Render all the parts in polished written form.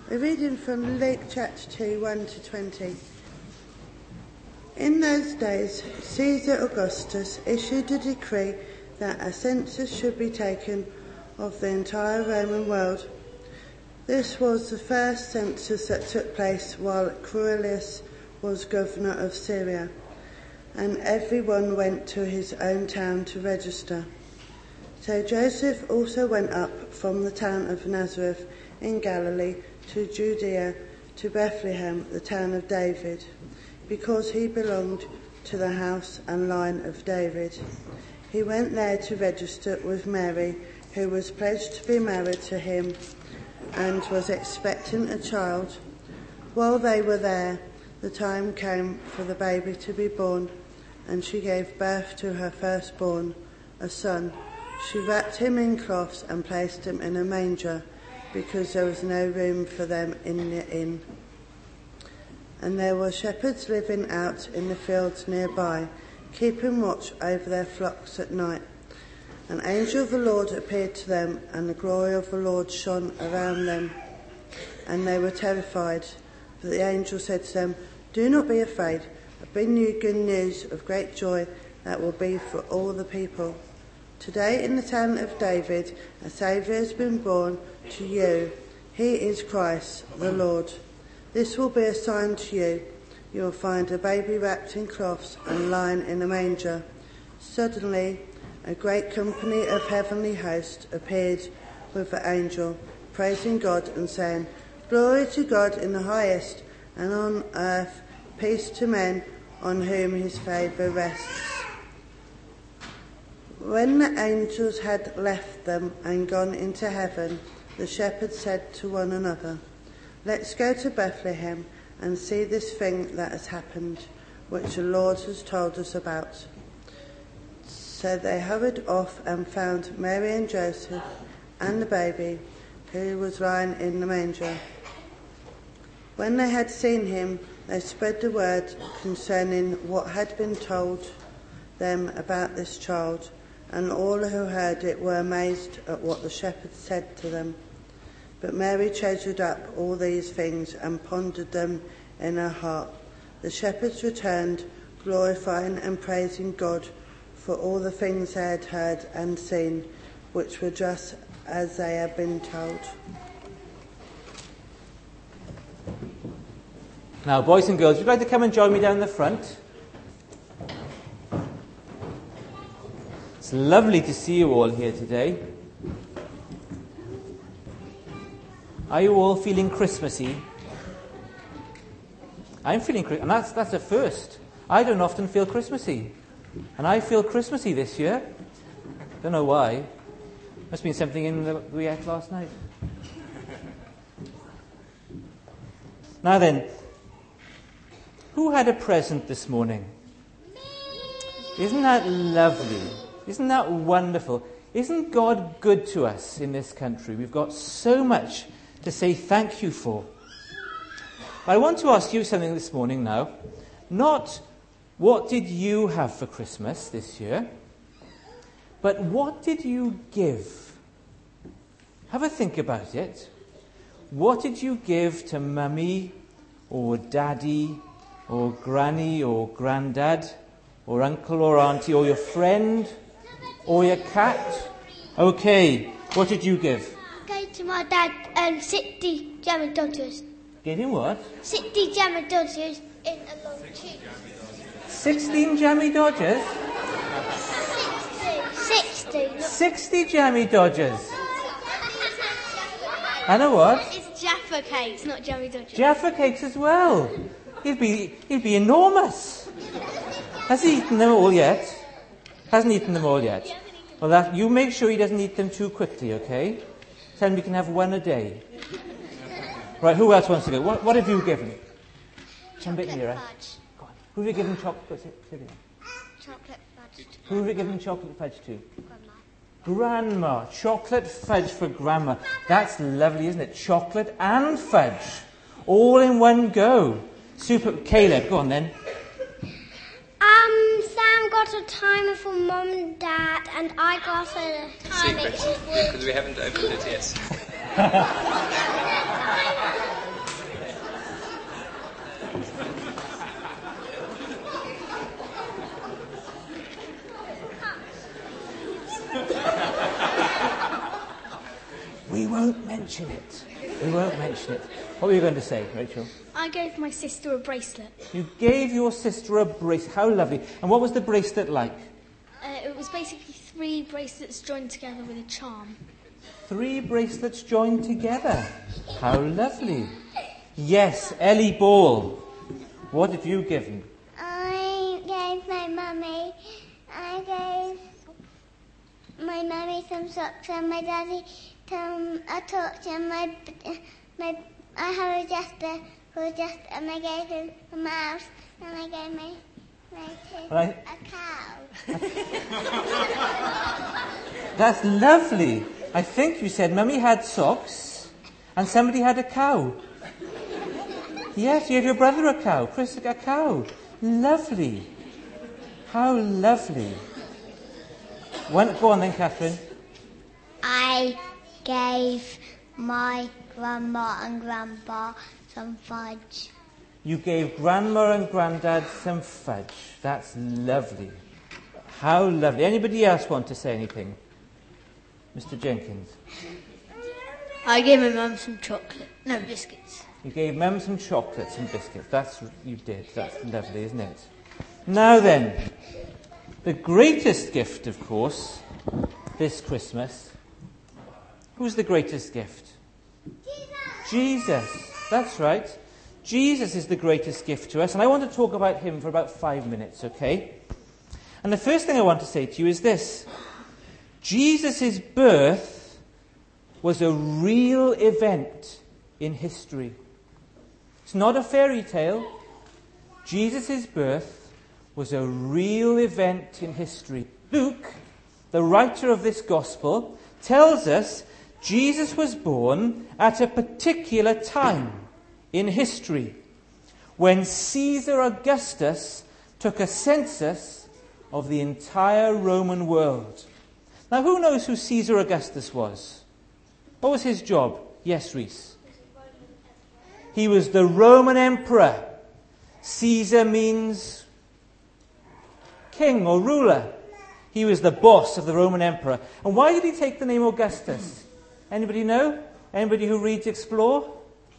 A reading from Luke chapter 2, 1 to 20. In those days, Caesar Augustus issued a decree that a census should be taken of the entire Roman world. This was the first census that took place while Quirinius was governor of Syria, and everyone went to his own town to register. So Joseph also went up from the town of Nazareth in Galilee to Judea, to Bethlehem, the town of David, because he belonged to the house and line of David. He went there to register with Mary, who was pledged to be married to him and was expecting a child. While they were there, the time came for the baby to be born, and she gave birth to her firstborn, a son. She wrapped him in cloths and placed him in a manger, because there was no room for them in the inn. And there were shepherds living out in the fields nearby, keeping watch over their flocks at night. An angel of the Lord appeared to them, and the glory of the Lord shone around them, and they were terrified. But the angel said to them, "Do not be afraid. I bring you good news of great joy that will be for all the people. Today in the town of David, a Saviour has been born to you. He is Christ the Lord. This will be a sign to you. You will find a baby wrapped in cloths and lying in a manger." Suddenly, a great company of heavenly hosts appeared with the angel, praising God and saying, "Glory to God in the highest, and on earth peace to men on whom his favour rests." When the angels had left them and gone into heaven, the shepherds said to one another, "Let's go to Bethlehem and see this thing that has happened, which the Lord has told us about." So they hurried off and found Mary and Joseph and the baby, who was lying in the manger. When they had seen him, they spread the word concerning what had been told them about this child, and all who heard it were amazed at what the shepherds said to them. But Mary treasured up all these things and pondered them in her heart. The shepherds returned, glorifying and praising God for all the things they had heard and seen, which were just as they had been told. Now, boys and girls, would you like to come and join me down the front? It's lovely to see you all here today. Are you all feeling Christmassy? I'm feeling Christmassy, and that's a first. I don't often feel Christmassy, and I feel Christmassy this year. Don't know why. Must have been something in that we ate last night. Now then, who had a present this morning? Isn't that lovely? Isn't that wonderful? Isn't God good to us in this country? We've got so much to say thank you for. I want to ask you something this morning now. Not what did you have for Christmas this year, but what did you give? Have a think about it. What did you give to Mummy or Daddy or Granny or Grandad or Uncle or Auntie or your friend or your cat? Okay, what did you give? I gave to my dad 60 Jammy Dodgers. Gave him what? 60 Jammy Dodgers in a long tube. 16 Jammy Dodgers? 60. 60 Jammy Dodgers. And a what? It's Jaffa cakes, not Jammy Dodgers. Jaffa cakes as well. He'd be enormous. Has he eaten them all yet? Hasn't eaten them all yet. Well, you make sure he doesn't eat them too quickly, okay? Tell him you can have one a day. Right, who else wants to go? What have you given? Come a bit nearer. Fudge. Go on. Who have you given chocolate? Chocolate fudge. Who have you given chocolate fudge to? Grandma. Grandma. Chocolate fudge for Grandma. That's lovely, isn't it? Chocolate and fudge. All in one go. Super. Caleb, go on then. Sam got a timer for Mum and Dad, and I got a timer Secret, because we haven't opened it yet. mention it. We won't mention it. What were you going to say, Rachel? I gave my sister a bracelet. You gave your sister a bracelet. How lovely. And what was the bracelet like? It was basically 3 bracelets joined together with a charm. 3 bracelets joined together. How lovely. Yes, Ellie Ball. What have you given? I gave my mummy some socks and my daddy a torch and I have a jester and I gave him a mouse and I gave my kid a cow. That's lovely. I think you said Mummy had socks and somebody had a cow. Yes, you gave your brother a cow, Chris a cow. Lovely. How lovely. Go on then, Catherine. I gave my grandma and grandpa some fudge. You gave Grandma and Grandad some fudge. That's lovely. How lovely. Anybody else want to say anything? Mr. Jenkins. I gave my mum some biscuits. You gave Mum some chocolates and biscuits. That's what you did. That's lovely, isn't it? Now then, the greatest gift, of course, this Christmas. Who's the greatest gift? Jesus. That's right. Jesus is the greatest gift to us, and I want to talk about him for about 5 minutes, okay? And the first thing I want to say to you is this. Jesus' birth was a real event in history. It's not a fairy tale. Jesus' birth was a real event in history. Luke, the writer of this gospel, tells us Jesus was born at a particular time in history when Caesar Augustus took a census of the entire Roman world. Now, who knows who Caesar Augustus was? What was his job? Yes, Reese. He was the Roman emperor. Caesar means king or ruler. He was the boss of the Roman emperor. And why did he take the name Augustus? Anybody know? Anybody who reads Explore?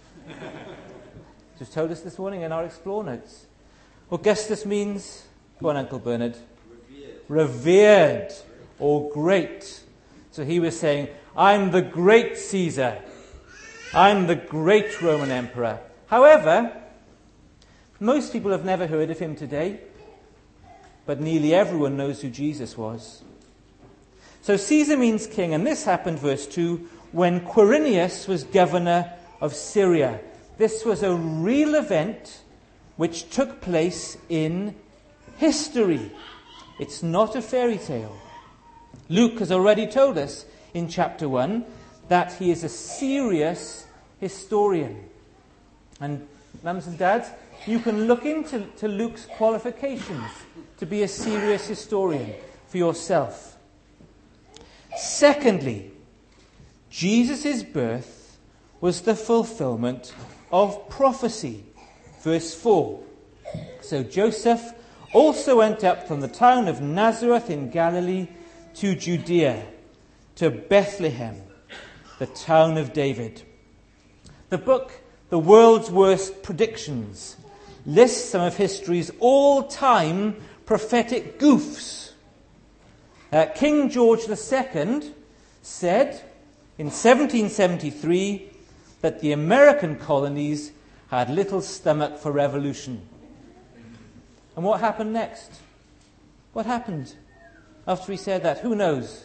Just told us this morning in our Explore notes. Augustus means, go on, Uncle Bernard. Revered or great. So he was saying, I'm the great Caesar. I'm the great Roman emperor. However, most people have never heard of him today, but nearly everyone knows who Jesus was. So Caesar means king, and this happened, verse 2, when Quirinius was governor of Syria. This was a real event which took place in history. It's not a fairy tale. Luke has already told us in chapter 1 that he is a serious historian. And mums and dads, you can look into Luke's qualifications to be a serious historian for yourself. Secondly, Jesus' birth was the fulfillment of prophecy. Verse 4. So Joseph also went up from the town of Nazareth in Galilee to Judea, to Bethlehem, the town of David. The book, The World's Worst Predictions, lists some of history's all-time prophetic goofs. King George II said in 1773 that the American colonies had little stomach for revolution. And what happened next? What happened after he said that? Who knows?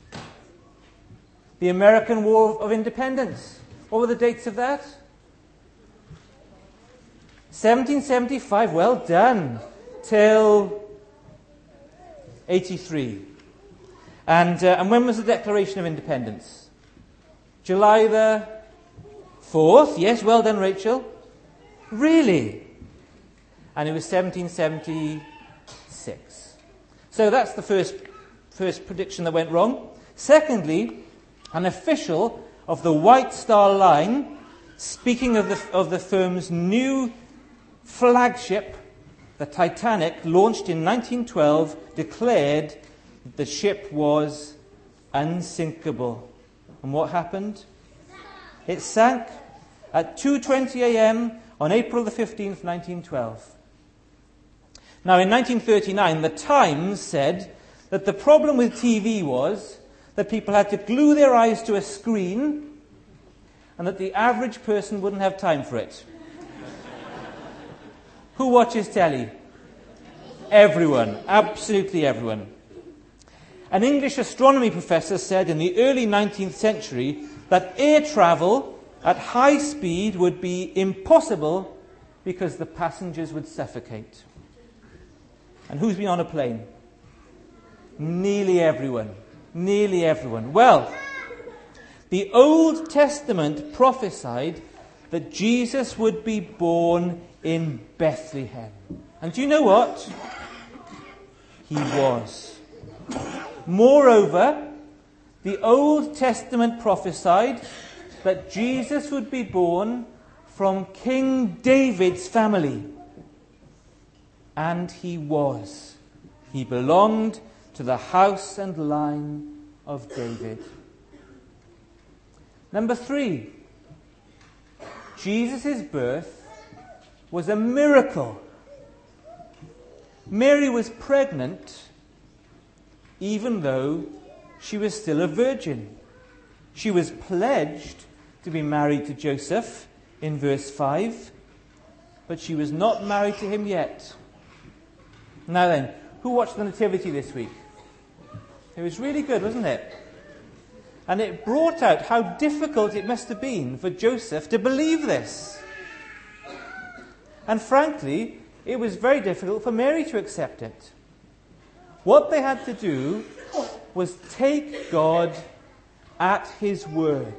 The American War of Independence. What were the dates of that? 1775, well done, till 83. And when was the Declaration of Independence? July the 4th? Yes, well done, Rachel. Really? And it was 1776. So that's the first prediction that went wrong. Secondly, an official of the White Star Line, speaking of the firm's new flagship, the Titanic, launched in 1912, declared that the ship was unsinkable. And what happened? It sank at 2:20 a.m. on April the 15th, 1912. Now, in 1939, the Times said that the problem with TV was that people had to glue their eyes to a screen and that the average person wouldn't have time for it. Who watches telly? Everyone. Absolutely everyone. An English astronomy professor said in the early 19th century that air travel at high speed would be impossible because the passengers would suffocate. And who's been on a plane? Nearly everyone. Nearly everyone. Well, the Old Testament prophesied that Jesus would be born in Bethlehem. And do you know what? He was. Moreover, the Old Testament prophesied that Jesus would be born from King David's family. And he was. He belonged to the house and line of David. Number 3. Jesus' birth was a miracle. Mary was pregnant even though she was still a virgin. She was pledged to be married to Joseph in verse 5, but she was not married to him yet. Now then, who watched the Nativity this week? It was really good, wasn't it? And it brought out how difficult it must have been for Joseph to believe this. And frankly, it was very difficult for Mary to accept it. What they had to do was take God at his word.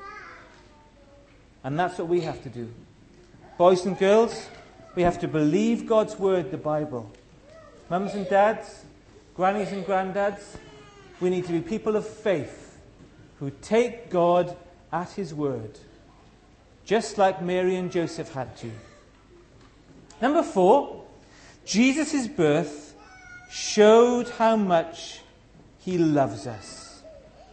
And that's what we have to do. Boys and girls, we have to believe God's word, the Bible. Mums and dads, grannies and granddads, we need to be people of faith who take God at his word, just like Mary and Joseph had to. Number 4, Jesus' birth showed how much he loves us.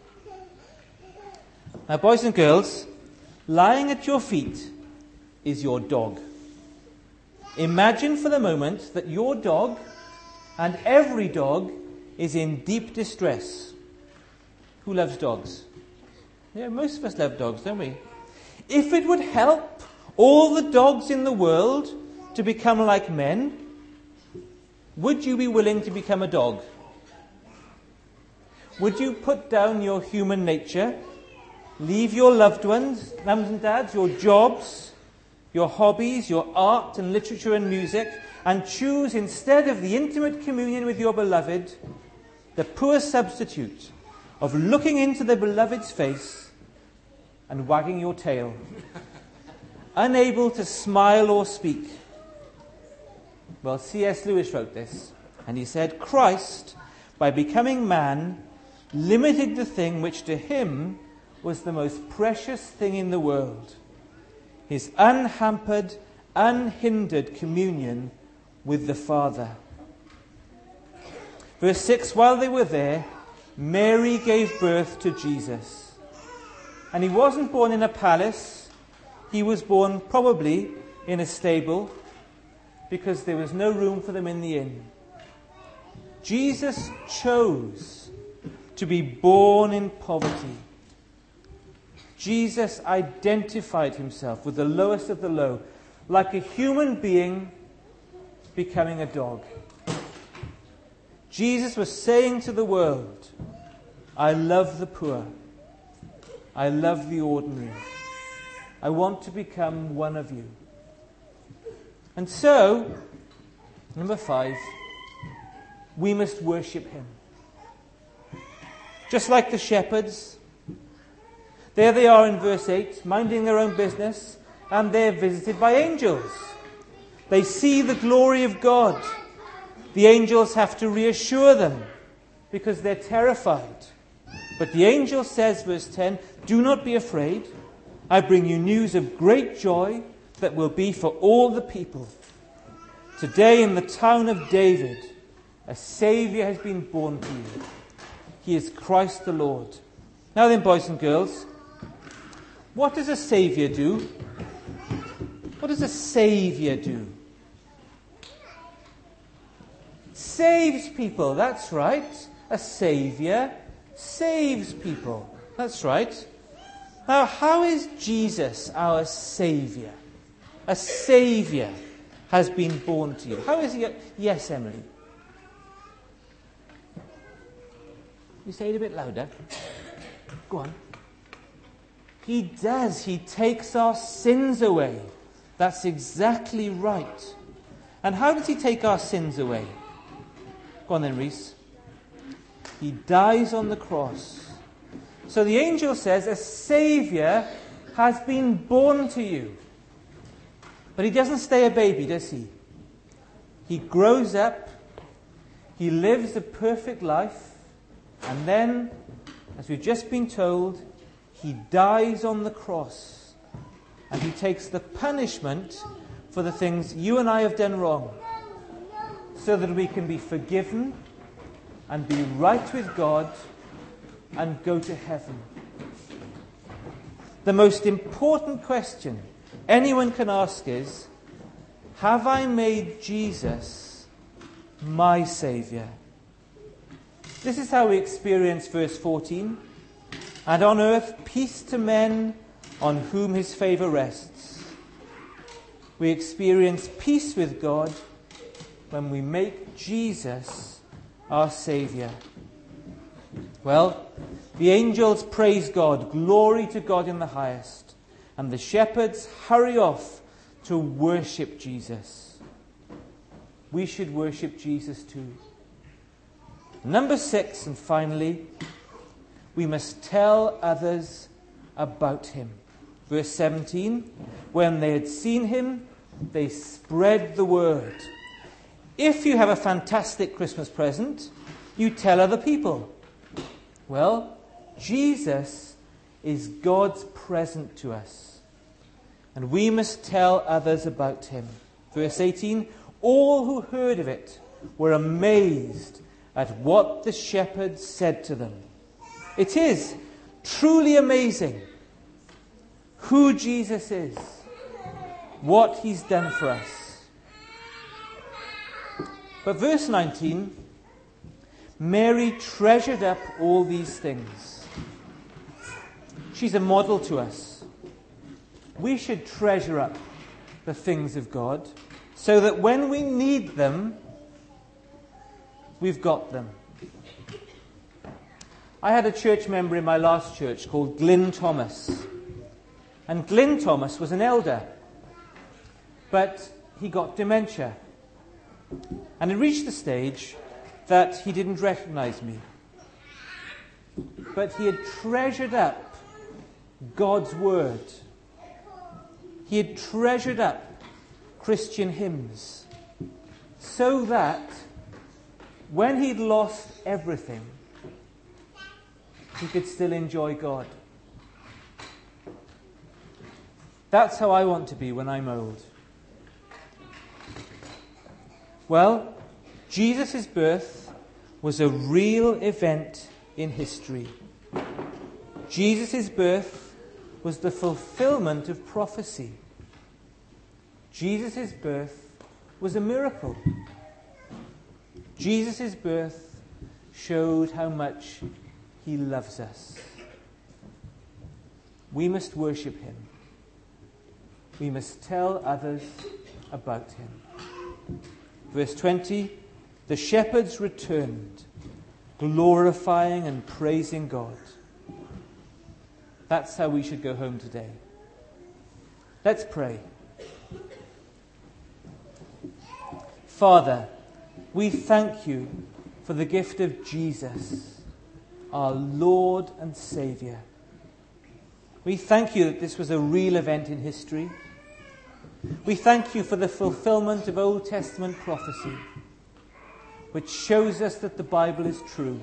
Now, boys and girls, lying at your feet is your dog. Imagine for the moment that your dog and every dog is in deep distress. Who loves dogs? Yeah, most of us love dogs, don't we? If it would help all the dogs in the world to become like men, would you be willing to become a dog? Would you put down your human nature, leave your loved ones, mums and dads, your jobs, your hobbies, your art and literature and music, and choose instead of the intimate communion with your beloved, the poor substitute of looking into the beloved's face and wagging your tail, unable to smile or speak? Well, C.S. Lewis wrote this, and he said, Christ, by becoming man, limited the thing which to him was the most precious thing in the world, his unhampered, unhindered communion with the Father. Verse 6, while they were there, Mary gave birth to Jesus. And he wasn't born in a palace. He was born probably in a stable, because there was no room for them in the inn. Jesus chose to be born in poverty. Jesus identified himself with the lowest of the low, like a human being becoming a dog. Jesus was saying to the world, I love the poor. I love the ordinary. I want to become one of you. And so, number 5, we must worship him. Just like the shepherds, there they are in verse 8, minding their own business, and they're visited by angels. They see the glory of God. The angels have to reassure them because they're terrified. But the angel says, verse 10, do not be afraid. I bring you news of great joy that will be for all the people. Today in the town of David, a Saviour has been born to you. He is Christ the Lord. Now then, boys and girls, What does a saviour do? What does a saviour do? Saves people, that's right. A saviour saves people. That's right. Now, how is Jesus our saviour? A saviour has been born to you. How is he? Yes, Emily. You say it a bit louder. Go on. He does. He takes our sins away. That's exactly right. And how does he take our sins away? Go on then, Reese. He dies on the cross. So the angel says a saviour has been born to you. But he doesn't stay a baby, does he? He grows up, he lives a perfect life, and then, as we've just been told, he dies on the cross. And he takes the punishment for the things you and I have done wrong, so that we can be forgiven and be right with God and go to heaven. The most important question anyone can ask is, have I made Jesus my Saviour? This is how we experience verse 14. And on earth peace to men on whom his favour rests. We experience peace with God when we make Jesus our Saviour. Well, the angels praise God, glory to God in the highest. And the shepherds hurry off to worship Jesus. We should worship Jesus too. Number 6, and finally, we must tell others about him. Verse 17, when they had seen him, they spread the word. If you have a fantastic Christmas present, you tell other people. Well, Jesus is God's present to us. And we must tell others about him. Verse 18, all who heard of it were amazed at what the shepherds said to them. It is truly amazing who Jesus is, what he's done for us. But verse 19, Mary treasured up all these things. She's a model to us. We should treasure up the things of God so that when we need them, we've got them. I had a church member in my last church called Glyn Thomas. And Glyn Thomas was an elder. But he got dementia. And it reached the stage that he didn't recognize me. But he had treasured up God's word. He had treasured up Christian hymns so that when he'd lost everything, he could still enjoy God. That's how I want to be when I'm old. Well, Jesus' birth was a real event in history. Jesus' birth was the fulfillment of prophecy. Jesus' birth was a miracle. Jesus' birth showed how much he loves us. We must worship him. We must tell others about him. Verse 20, the shepherds returned, glorifying and praising God. That's how we should go home today. Let's pray. Father, we thank you for the gift of Jesus, our Lord and Saviour. We thank you that this was a real event in history. We thank you for the fulfillment of Old Testament prophecy, which shows us that the Bible is true.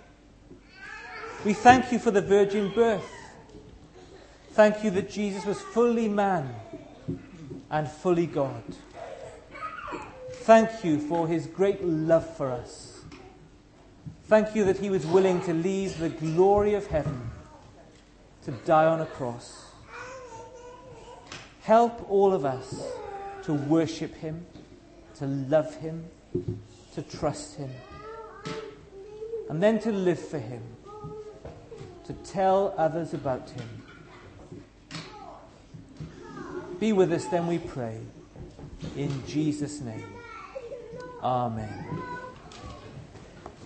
We thank you for the virgin birth. Thank you that Jesus was fully man and fully God. Thank you for his great love for us. Thank you that he was willing to leave the glory of heaven to die on a cross. Help all of us to worship him, to love him, to trust him, and then to live for him, to tell others about him. Be with us then, we pray, in Jesus' name. Amen.